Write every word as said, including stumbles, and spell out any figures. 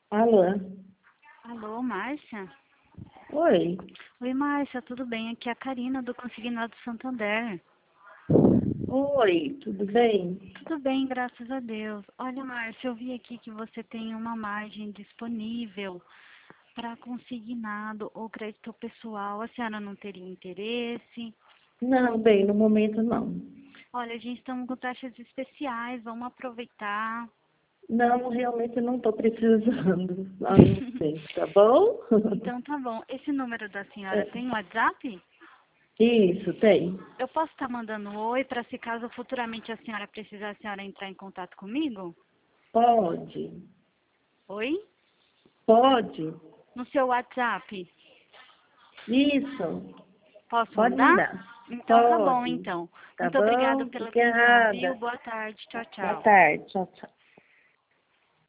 Alô? Alô, Márcia? Oi. Oi, Márcia, tudo bem? Aqui é a Karina do Consignado Santander. Oi, tudo bem? Tudo bem, graças a Deus. Olha, Márcia, eu vi aqui que você tem uma margem disponível para consignado ou crédito pessoal. A senhora não teria interesse? Não, bem, no momento não. Olha, a gente está com taxas especiais, vamos aproveitar. Não, realmente não estou precisando. Lá no centro, tá bom? Então tá bom. Esse número da senhora É, tem WhatsApp? isso, tem. Eu posso estar mandando um oi para se caso futuramente a senhora precisar, a senhora entrar em contato comigo? Pode. Oi? Pode. No seu WhatsApp. Isso. Posso Pode mandar? mandar. Então tá bom, Pode. então. Tá Muito obrigada bom? pela atenção, viu? Obrigada. Boa tarde. Tchau, Boa tchau. tarde. Tchau, tchau.